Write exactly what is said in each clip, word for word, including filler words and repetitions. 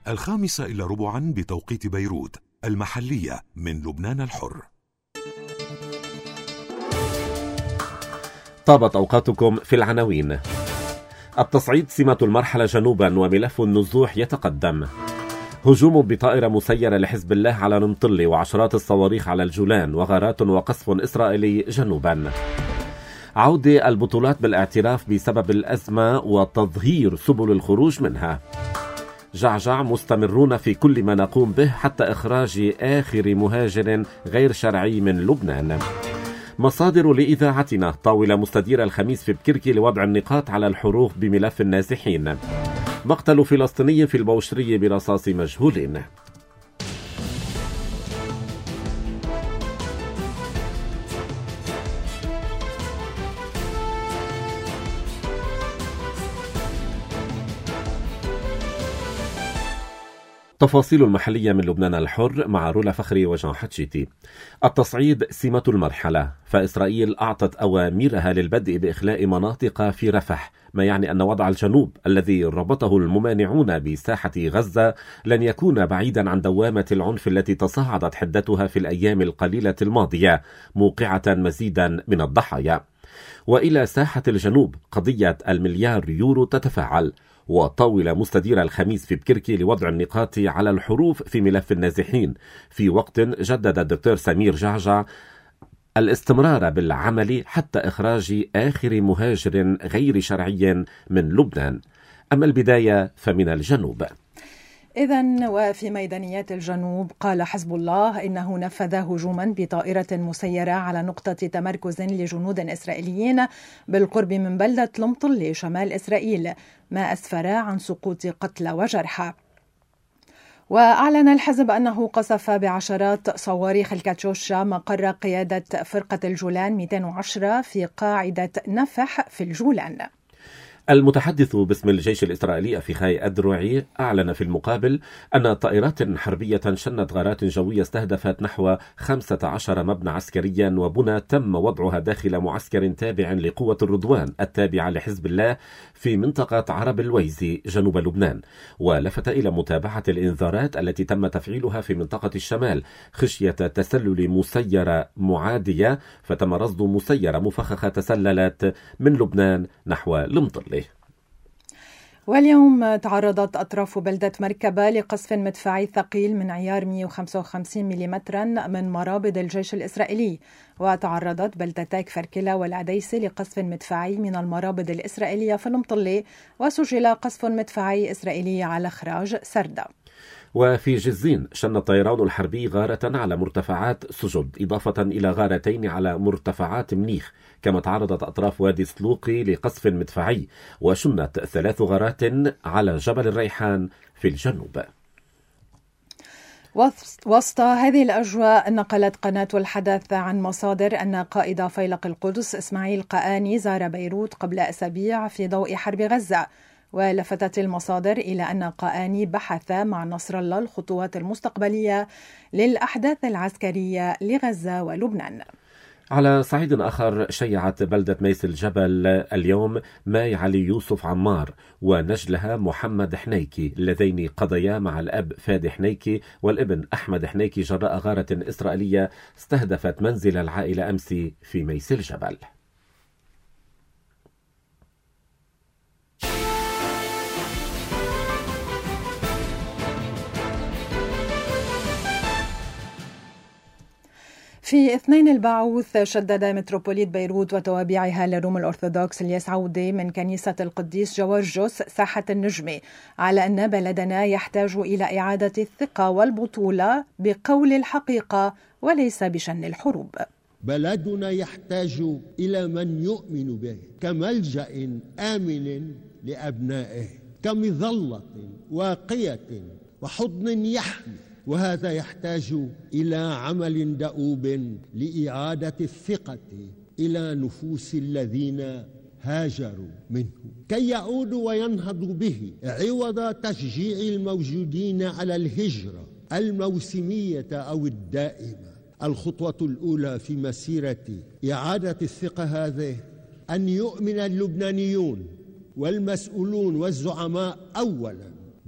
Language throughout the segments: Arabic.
الخامسة إلى ربعا بتوقيت بيروت المحلية من لبنان الحر. طابت أوقاتكم في العناوين. التصعيد سمة المرحلة جنوبا وملف النزوح يتقدم. هجوم بطائرة مسيرة لحزب الله على نمطلي وعشرات الصواريخ على الجولان وغارات وقصف إسرائيلي جنوبا. عودة البطولات بالاعتراف بسبب الأزمة وتظهير سبل الخروج منها. جعجع مستمرون في كل ما نقوم به حتى إخراج آخر مهاجر غير شرعي من لبنان. مصادر لإذاعتنا طاولة مستديرة الخميس في بكركي لوضع النقاط على الحروف بملف النازحين. مقتل فلسطيني في البوشرية برصاص مجهولين. تفاصيل المحلية من لبنان الحر مع رولا فخري وجان حتشيتي. التصعيد سمة المرحلة، فإسرائيل أعطت أوامرها للبدء بإخلاء مناطق في رفح، ما يعني أن وضع الجنوب الذي ربطه الممانعون بساحة غزة لن يكون بعيدا عن دوامة العنف التي تصاعدت حدتها في الأيام القليلة الماضية، موقعة مزيدا من الضحايا. وإلى ساحة الجنوب قضية المليار يورو تتفاعل. وطاولة مستديرة الخميس في بكركي لوضع النقاط على الحروف في ملف النازحين، في وقت جدد الدكتور سمير جعجع الاستمرار بالعمل حتى إخراج آخر مهاجر غير شرعي من لبنان. أما البداية فمن الجنوب. إذن وفي ميدانيات الجنوب قال حزب الله إنه نفذ هجوما بطائرة مسيرة على نقطة تمركز لجنود إسرائيليين بالقرب من بلدة لمطلي شمال إسرائيل، ما أسفر عن سقوط قتلى وجرحى. وأعلن الحزب أنه قصف بعشرات صواريخ الكاتشوشا مقر قيادة فرقة الجولان مئتين وعشرة في قاعدة نفح في الجولان. المتحدث باسم الجيش الإسرائيلي أفيخاي أدروعي أعلن في المقابل أن طائرات حربية شنت غارات جوية استهدفت نحو خمسة عشر مبنى عسكريا وبنى تم وضعها داخل معسكر تابع لقوة الرضوان التابعة لحزب الله في منطقة عرب الويزي جنوب لبنان. ولفت إلى متابعة الإنذارات التي تم تفعيلها في منطقة الشمال خشية تسلل مسيرة معادية، فتم رصد مسيرة مفخخة تسللت من لبنان نحو لمطلي. واليوم تعرضت أطراف بلدة مركبة لقصف مدفعي ثقيل من عيار مئة وخمسة وخمسين ملم من مرابط الجيش الإسرائيلي، وتعرضت بلدتي كفركلة والعديسة لقصف مدفعي من المرابط الإسرائيلية في المطلي، وسجل قصف مدفعي إسرائيلي على خراج سردة. وفي جزين شن الطيران الحربي غارة على مرتفعات سجد، إضافة إلى غارتين على مرتفعات منيخ، كما تعرضت أطراف وادي سلوقي لقصف مدفعي، وشنت ثلاث غارات على جبل الريحان في الجنوب. وسط هذه الأجواء نقلت قناة الحدث عن مصادر أن قائد فيلق القدس إسماعيل قآني زار بيروت قبل أسابيع في ضوء حرب غزة. ولفتت المصادر إلى أن قآني بحث مع نصر الله الخطوات المستقبلية للأحداث العسكرية لغزة ولبنان. على صعيد آخر، شيعت بلدة ميس الجبل اليوم ماي علي يوسف عمار ونجلها محمد حنيكي اللذين قضيا مع الأب فادي حنيكي والابن أحمد حنيكي جراء غارة إسرائيلية استهدفت منزل العائلة أمس في ميس الجبل. في اثنين البعوث شدد متروبوليت بيروت وتوابعها للروم الأرثوذكس اليسعودي من كنيسة القديس جورجوس ساحة النجمة على أن بلدنا يحتاج إلى إعادة الثقة والبطولة بقول الحقيقة وليس بشن الحروب. بلدنا يحتاج إلى من يؤمن به كملجأ آمن لأبنائه، كمظلة واقية وحضن يحمي، وهذا يحتاج إلى عمل دؤوب لإعادة الثقة إلى نفوس الذين هاجروا منه كي يعودوا وينهضوا به، عوض تشجيع الموجودين على الهجرة الموسمية أو الدائمة. الخطوة الأولى في مسيرة إعادة الثقة هذه أن يؤمن اللبنانيون والمسؤولون والزعماء أولا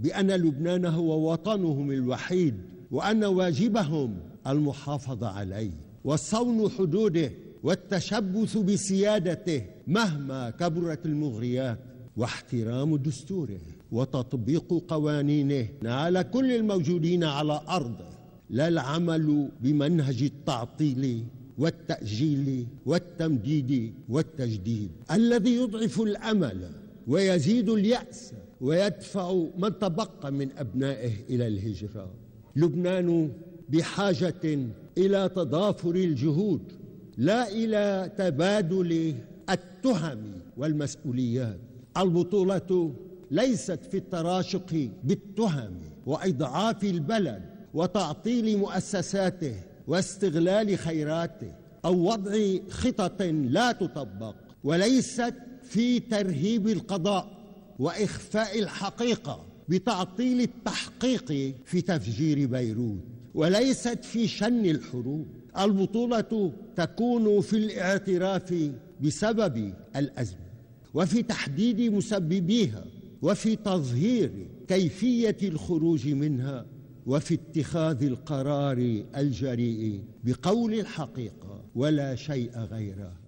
بأن لبنان هو وطنهم الوحيد، وأن واجبهم المحافظة عليه وصون حدوده والتشبث بسيادته مهما كبرت المغريات، واحترام دستوره وتطبيق قوانينه على كل الموجودين على أرضه، لا العمل بمنهج التعطيل والتأجيل والتمديد والتجديد الذي يضعف الأمل ويزيد اليأس ويدفع من تبقى من أبنائه إلى الهجرة. لبنان بحاجة إلى تضافر الجهود، لا إلى تبادل التهم والمسؤوليات. البطولة ليست في التراشق بالتهم وإضعاف البلد وتعطيل مؤسساته واستغلال خيراته أو وضع خطط لا تطبق، وليست في ترهيب القضاء وإخفاء الحقيقة بتعطيل التحقيق في تفجير بيروت، وليست في شن الحروب. البطولة تكون في الاعتراف بسبب الأزمة وفي تحديد مسببيها وفي تظهير كيفية الخروج منها وفي اتخاذ القرار الجريء بقول الحقيقة ولا شيء غيرها.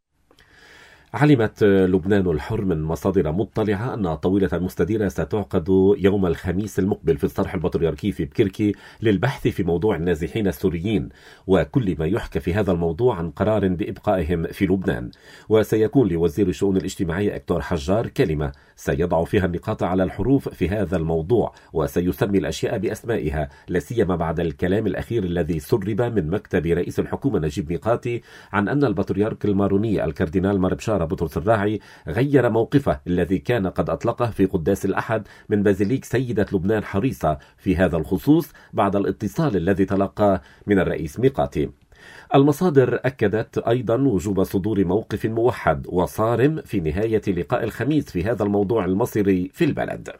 علمت لبنان الحر من مصادر مطلعة أن طاولة مستديرة ستعقد يوم الخميس المقبل في الصرح البطريركي في بكركي للبحث في موضوع النازحين السوريين وكل ما يحكى في هذا الموضوع عن قرار بإبقائهم في لبنان. وسيكون لوزير الشؤون الاجتماعية أكتور حجار كلمة سيضع فيها النقاط على الحروف في هذا الموضوع، وسيسمي الأشياء بأسمائها، لا سيما بعد الكلام الأخير الذي سرب من مكتب رئيس الحكومة نجيب ميقاتي عن أن البطريرك الماروني الكاردينال مربشار بطرس الراعي غير موقفه الذي كان قد أطلقه في قداس الأحد من بازيليك سيدة لبنان حريصة في هذا الخصوص بعد الاتصال الذي تلقاه من الرئيس ميقاتي. المصادر أكدت أيضا وجوب صدور موقف موحد وصارم في نهاية لقاء الخميس في هذا الموضوع المصيري في البلد.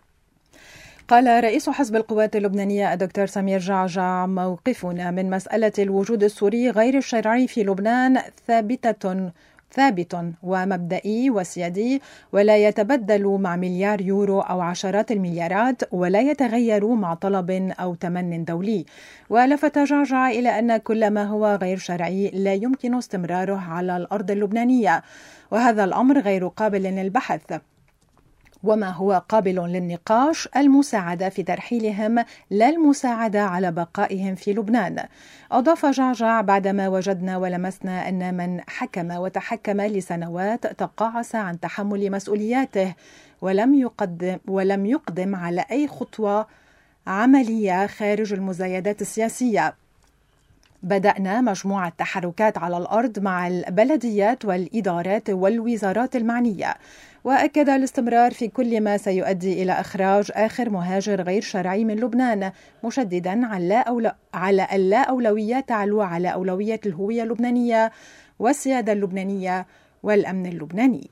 قال رئيس حزب القوات اللبنانية الدكتور سمير جعجع: موقفنا من مسألة الوجود السوري غير الشرعي في لبنان ثابتة ثابت ومبدئي وسيادي، ولا يتبدل مع مليار يورو أو عشرات المليارات، ولا يتغير مع طلب أو تمن دولي. ولفت جعجع إلى أن كل ما هو غير شرعي لا يمكن استمراره على الأرض اللبنانية، وهذا الأمر غير قابل للبحث، وما هو قابل للنقاش المساعدة في ترحيلهم لا المساعدة على بقائهم في لبنان. أضاف جعجع: بعدما وجدنا ولمسنا أن من حكم وتحكم لسنوات تقاعس عن تحمل مسؤولياته ولم يقدم, ولم يقدم على أي خطوة عملية خارج المزايدات السياسية. بدأنا مجموعة تحركات على الأرض مع البلديات والإدارات والوزارات المعنية، وأكد الاستمرار في كل ما سيؤدي إلى إخراج آخر مهاجر غير شرعي من لبنان، مشددا على أن لا أولوية تعلو على أولوية الهوية اللبنانية والسيادة اللبنانية والأمن اللبناني.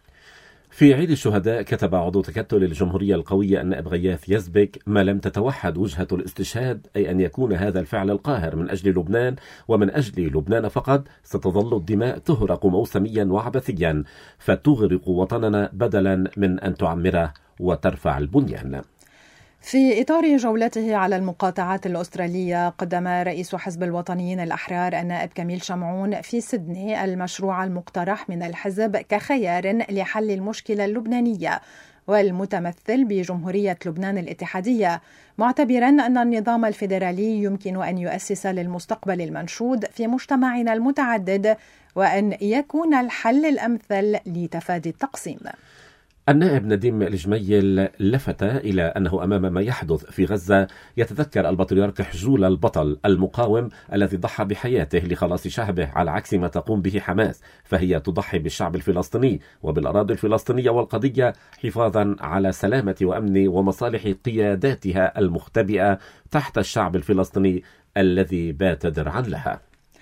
في عيد الشهداء كتب عضو تكتل الجمهورية القوية النائب غياث يزبك: ما لم تتوحد وجهة الاستشهاد، أي أن يكون هذا الفعل القاهر من أجل لبنان ومن أجل لبنان فقط، ستظل الدماء تهرق موسميا وعبثيا فتغرق وطننا بدلا من أن تعمره وترفع البنيان. في إطار جولته على المقاطعات الأسترالية، قدم رئيس حزب الوطنيين الأحرار النائب كميل شمعون في سيدني المشروع المقترح من الحزب كخيار لحل المشكلة اللبنانية والمتمثل بجمهورية لبنان الاتحادية، معتبرا أن النظام الفيدرالي يمكن أن يؤسس للمستقبل المنشود في مجتمعنا المتعدد وأن يكون الحل الأمثل لتفادي التقسيم. النائب نديم الجميل لفت إلى أنه أمام ما يحدث في غزة يتذكر البطريرك حجول البطل المقاوم الذي ضحى بحياته لخلاص شعبه، على عكس ما تقوم به حماس، فهي تضحي بالشعب الفلسطيني وبالأراضي الفلسطينية والقضية حفاظا على سلامة وأمن ومصالح قياداتها المختبئة تحت الشعب الفلسطيني الذي بات درعا لها.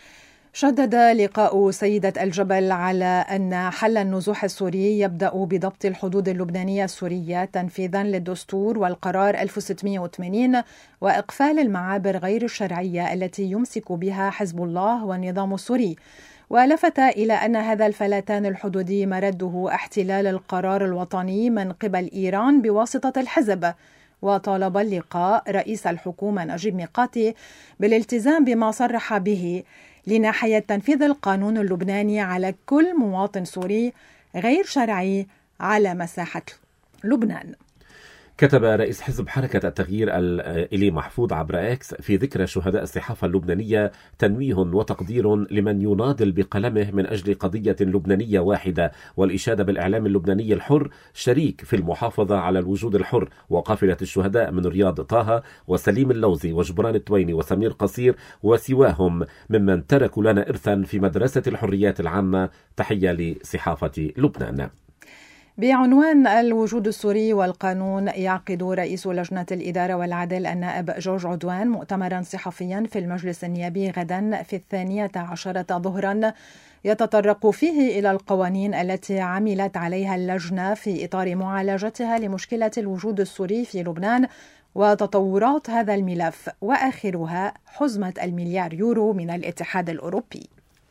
شدد لقاء سيدة الجبل على أن حل النزوح السوري يبدأ بضبط الحدود اللبنانية السورية تنفيذا للدستور والقرار ألف وستمائة وثمانين وإقفال المعابر غير الشرعية التي يمسك بها حزب الله والنظام السوري. ولفت إلى أن هذا الفلتان الحدودي مرده احتلال القرار الوطني من قبل إيران بواسطة الحزب، وطالب اللقاء رئيس الحكومة نجيب ميقاتي بالالتزام بما صرح به لناحية تنفيذ القانون اللبناني على كل مواطن سوري غير شرعي على مساحة لبنان. كتب رئيس حزب حركة التغيير إلي محفوظ عبر إكس في ذكرى شهداء الصحافة اللبنانية تنويه وتقدير لمن يناضل بقلمه من أجل قضية لبنانية واحدة، والإشادة بالإعلام اللبناني الحر شريك في المحافظة على الوجود الحر. وقافلة الشهداء من رياض طه وسليم اللوزي وجبران التويني وسمير قصير وسواهم ممن تركوا لنا إرثا في مدرسة الحريات العامة. تحية لصحافة لبنان. بعنوان الوجود السوري والقانون، يعقد رئيس لجنة الإدارة والعدل النائب جورج عدوان مؤتمرا صحفيا في المجلس النيابي غدا في الثانية عشرة ظهرا يتطرق فيه إلى القوانين التي عملت عليها اللجنة في إطار معالجتها لمشكلة الوجود السوري في لبنان وتطورات هذا الملف، وآخرها حزمة المليار يورو من الاتحاد الأوروبي.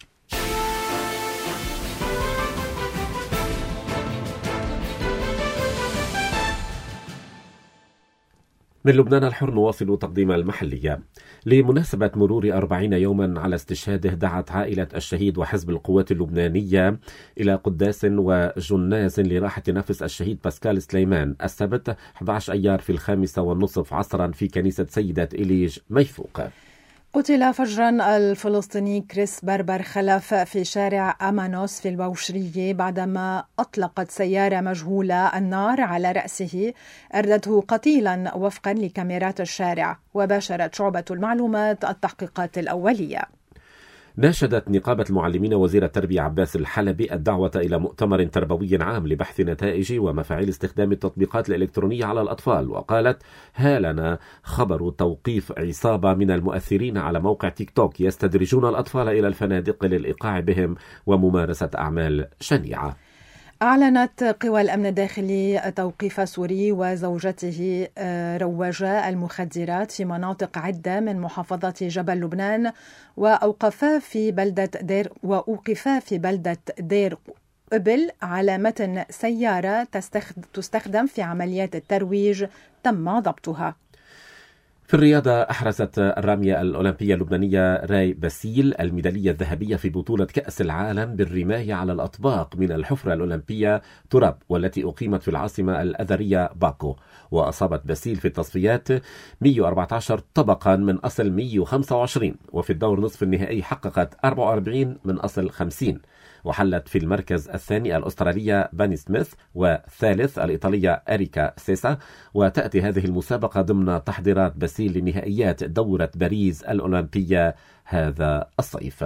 من لبنان الحر نواصل تقديم المحلية. لمناسبة مرور أربعين يوما على استشهاده، دعت عائلة الشهيد وحزب القوات اللبنانية إلى قداس وجناز لراحة نفس الشهيد باسكال سليمان السبت أحد عشر أيار في الخامسة والنصف عصرا في كنيسة سيدة إليج ميفوق. قتل فجرا الفلسطيني كريس بربر خلف في شارع أمانوس في البوشرية بعدما أطلقت سيارة مجهولة النار على رأسه أردته قتيلا وفقا لكاميرات الشارع. وباشرت شعبة المعلومات التحقيقات الأولية. ناشدت نقابة المعلمين وزير التربية عباس الحلبي الدعوة إلى مؤتمر تربوي عام لبحث نتائج ومفاعيل استخدام التطبيقات الإلكترونية على الأطفال. وقالت: ها لنا خبر توقيف عصابة من المؤثرين على موقع تيك توك يستدرجون الأطفال إلى الفنادق للإيقاع بهم وممارسة أعمال شنيعة. أعلنت قوى الأمن الداخلي توقيف سوري وزوجته رواجا المخدرات في مناطق عدة من محافظة جبل لبنان، وأوقفا في بلدة دير وأوقفا في بلدة دير قبل على متن سيارة تستخدم في عمليات الترويج تم ضبطها. في الرياضة، أحرزت الرامية الأولمبية اللبنانية راي باسيل الميدالية الذهبية في بطولة كأس العالم بالرماية على الأطباق من الحفرة الأولمبية تراب، والتي أقيمت في العاصمة الأذرية باكو. وأصابت باسيل في التصفيات مئة وأربعة عشر طبقا من أصل مئة وخمسة وعشرين، وفي الدور نصف النهائي حققت أربعة وأربعين من أصل خمسين. وحلت في المركز الثاني الأسترالية باني سميث، والثالث الإيطالية أريكا سيسا. وتأتي هذه المسابقة ضمن تحضيرات باسيل لنهائيات دورة باريس الأولمبية هذا الصيف.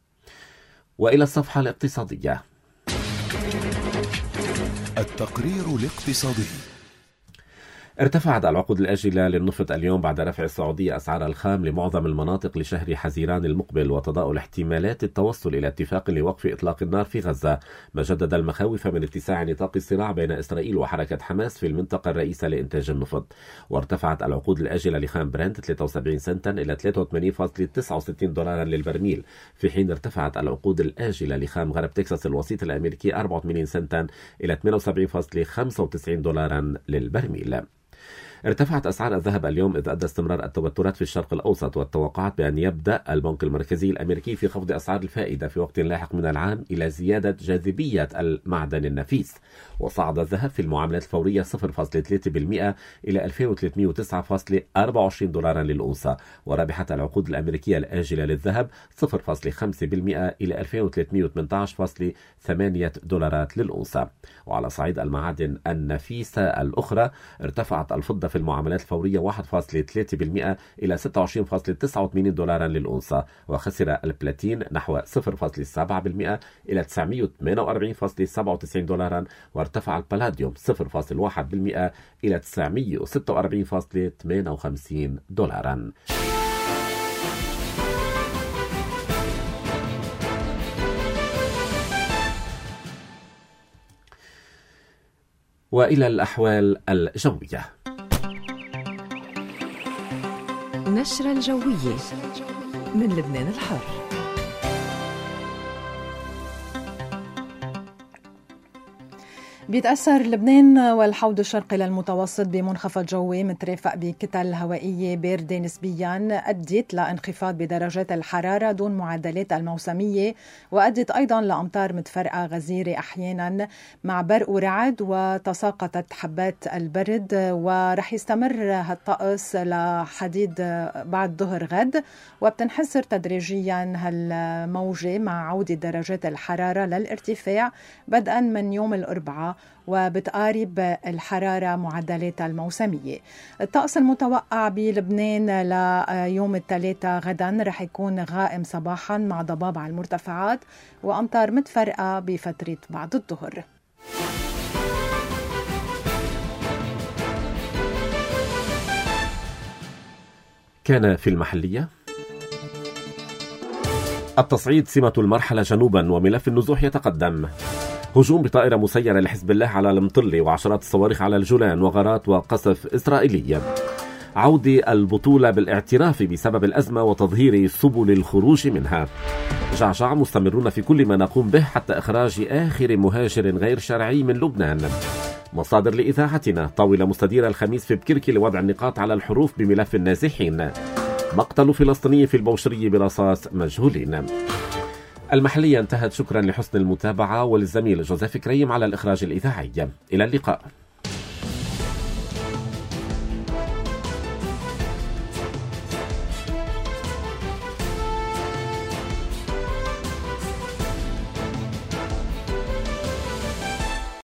وإلى الصفحة الاقتصادية. التقرير الاقتصادي. ارتفعت العقود الآجلة للنفط اليوم بعد رفع السعودية أسعار الخام لمعظم المناطق لشهر حزيران المقبل وتضاءل احتمالات التوصل إلى اتفاق لوقف إطلاق النار في غزة، ما جدد المخاوف من اتساع نطاق الصراع بين إسرائيل وحركة حماس في المنطقة الرئيسة لإنتاج النفط. وارتفعت العقود الآجلة لخام برنت ثلاثة وسبعين سنتا إلى ثلاثة وثمانين فاصلة تسعة وستين دولارا للبرميل، في حين ارتفعت العقود الآجلة لخام غرب تكساس الوسيط الأمريكي أربعة وثمانين سنتا إلى ثمانية وسبعين فاصلة خمسة وتسعين دولارا للبرميل. ارتفعت أسعار الذهب اليوم إذ أدى استمرار التوترات في الشرق الأوسط والتوقعات بأن يبدأ البنك المركزي الأمريكي في خفض أسعار الفائدة في وقت لاحق من العام إلى زيادة جاذبية المعدن النفيس. وصعد الذهب في المعاملات الفورية صفر فاصلة ثلاثة بالمئة إلى ألفين وثلاثمئة وتسعة فاصلة أربعة وعشرين دولارا للأونصة. وربحت العقود الأمريكية الآجلة للذهب صفر فاصلة خمسة بالمئة إلى ألفين وثلاثمئة وثمانية عشر فاصلة ثمانية دولارات للأونصة. وعلى صعيد المعادن النفيسة الأخرى، ارتفعت الفضة في المعاملات الفورية واحد فاصلة ثلاثة بالمئة إلى ستة وعشرين فاصلة تسعة وثمانين دولارا للأونصة. وخسر البلاتين نحو صفر فاصلة سبعة بالمئة إلى تسعمئة وثمانية وأربعين فاصلة سبعة وتسعين دولارا. وارتفع البلاديوم صفر فاصلة واحد بالمئة إلى تسعمئة وستة وأربعين فاصلة ثمانية وخمسين دولارا. وإلى الأحوال الجوية. نشرة الجوية من لبنان الحر. بيتأثر لبنان والحوض الشرقي للمتوسط بمنخفض جوي مترافق بكتل هوائية باردة نسبيا أدت لانخفاض بدرجات الحرارة دون معدلات الموسمية، وأدت أيضا لأمطار متفرقة غزيرة أحيانا مع برق ورعد وتساقطت حبات البرد، ورح يستمر هالطقس لحديد بعد ظهر غد، وبتنحسر تدريجيا هالموجة مع عودة درجات الحرارة للارتفاع بدءا من يوم الأربعاء، وبتقارب الحرارة معدلات الموسمية. الطقس المتوقع بلبنان ليوم الثلاثاء غدا رح يكون غائم صباحا مع ضباب على المرتفعات وأمطار متفرقة بفترة بعد الظهر. كان في المحلية: التصعيد سمة المرحلة جنوبا وملف النزوح يتقدم. هجوم بطائرة مسيرة لحزب الله على المطلة وعشرات الصواريخ على الجولان وغارات وقصف إسرائيلية. عودة البطولة بالاعتراف بسبب الأزمة وتظهير سبل الخروج منها. جعجع مستمرون في كل ما نقوم به حتى إخراج آخر مهاجر غير شرعي من لبنان. مصادر لإذاعتنا: طاولة مستديرة الخميس في بكركي لوضع النقاط على الحروف بملف النازحين. مقتل فلسطيني في البوشرية برصاص مجهولين. المحلية انتهت. شكرا لحسن المتابعة وللزميل جوزيف كريم على الإخراج الإذاعي. إلى اللقاء.